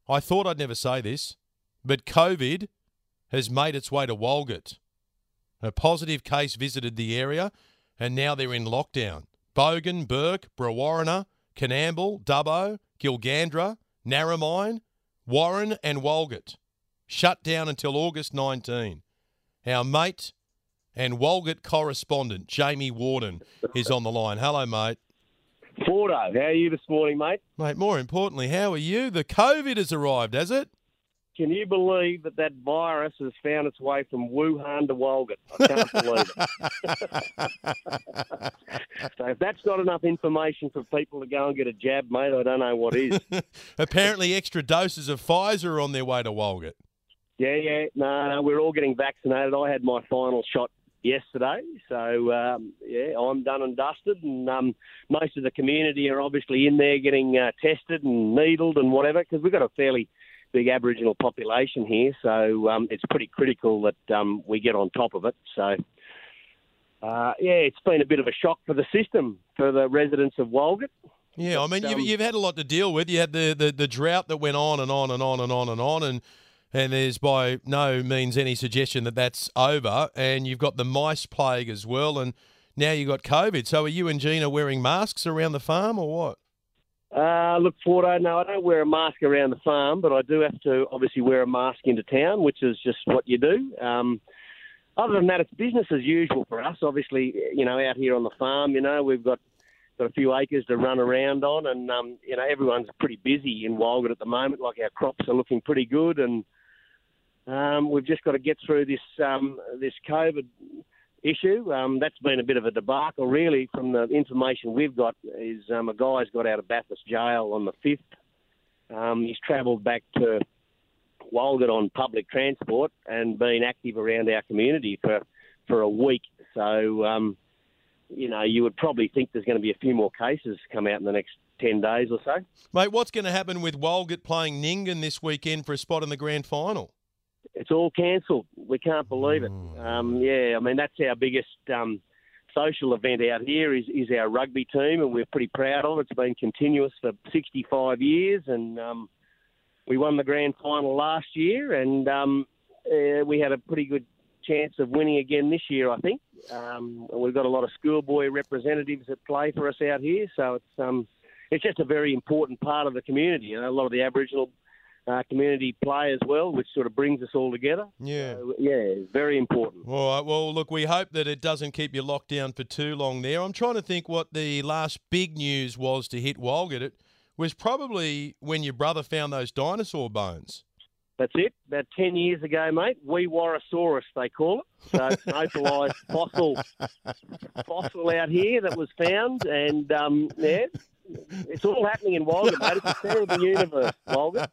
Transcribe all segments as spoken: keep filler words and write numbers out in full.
I thought I'd never say this, but COVID has made its way to Walgett. A positive case visited the area, and now they're in lockdown. Bogan, Burke, Brewarrina, Coonamble, Dubbo, Gilgandra, Narromine, Warren and Walgett shut down until August nineteenth. Our mate and Walgett correspondent, Jamie Warden, is on the line. Hello, mate. Fordo, how are you this morning, mate? Mate, more importantly, how are you? The COVID has arrived, has it? Can you believe that that virus has found its way from Wuhan to Walgett? I can't believe it. So if that's not enough information for people to go and get a jab, mate, I don't know what is. Apparently extra doses of Pfizer are on their way to Walgett. Yeah, yeah. No, no, we're all getting vaccinated. I had my final shot yesterday. So, um, yeah, I'm done and dusted. And um, most of the community are obviously in there getting uh, tested and needled and whatever, because we've got a fairly big Aboriginal population here. So um, it's pretty critical that um, we get on top of it. So, uh, yeah, it's been a bit of a shock for the system, for the residents of Walgett. Yeah, I mean, But, you've, um, you've had a lot to deal with. You had the, the, the drought that went on and on and on and on and on, and and there's by no means any suggestion that that's over. And you've got the mice plague as well, and now you've got COVID. So are you and Gina wearing masks around the farm or what? Uh, look, Fordo, no, I don't wear a mask around the farm, but I do have to obviously wear a mask into town, which is just what you do. Um, other than that, it's business as usual for us. Obviously, you know, out here on the farm, you know, we've got got a few acres to run around on, and um, you know, everyone's pretty busy in Walgett at the moment. Like, our crops are looking pretty good, and um, we've just got to get through this um, this COVID issue. Um, that's been a bit of a debacle, really. From the information we've got, is um, a guy's got out of Bathurst jail on the fifth. Um, he's travelled back to Walgett on public transport and been active around our community for, for a week. So, um, you know, you would probably think there's going to be a few more cases come out in the next ten days or so. Mate, what's going to happen with Walgett playing Nyngan this weekend for a spot in the grand final? It's all cancelled. We can't believe it. Um, yeah, I mean, that's our biggest um, social event out here is, is our rugby team, and we're pretty proud of it. It's been continuous for sixty-five years, and um, we won the grand final last year, and um, uh, we had a pretty good chance of winning again this year, I think. Um, and we've got a lot of schoolboy representatives that play for us out here, so it's um, it's just a very important part of the community. You know, a lot of the Aboriginal Uh, community play as well, which sort of brings us all together. Yeah. So, yeah, it's very important. All right. Well, look, we hope that it doesn't keep you locked down for too long there. I'm trying to think what the last big news was to hit Walgett. It was probably when your brother found those dinosaur bones. That's it. About ten years ago, mate, Weewarrasaurus, they call it. So it's an opalised fossil, fossil out here that was found, and um, yeah, it's all happening in Walgett, mate. It's the centre of the universe, Walgett.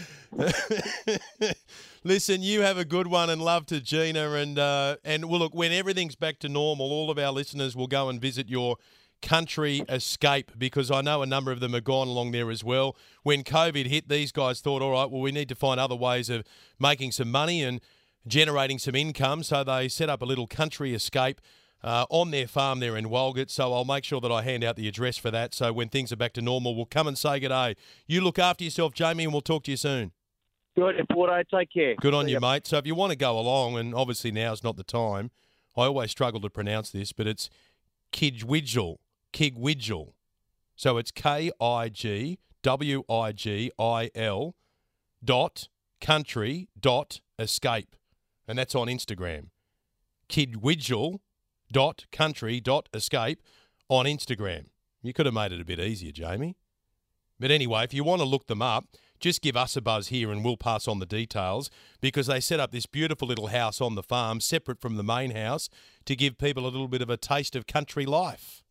Listen, you have a good one, and love to Gina. And, uh, and well, look, when everything's back to normal, all of our listeners will go and visit your country escape, because I know a number of them have gone along there as well. When COVID hit, these guys thought, all right, well, we need to find other ways of making some money and generating some income. So they set up a little country escape Uh, on their farm there in Walgett. So I'll make sure that I hand out the address for that. So when things are back to normal, we'll come and say good day. You look after yourself, Jamie, and we'll talk to you soon. Good, Porto. Take care. Good on See you, ya. mate. So if you want to go along, and obviously now's not the time, I always struggle to pronounce this, but it's Kigwidgel. Kigwidgel. So it's K I G W I G I L dot country dot escape. And that's on Instagram. Kigwidgel dot country dot escape on Instagram. You could have made it a bit easier, Jamie. But anyway, if you want to look them up, just give us a buzz here and we'll pass on the details, because they set up this beautiful little house on the farm separate from the main house to give people a little bit of a taste of country life.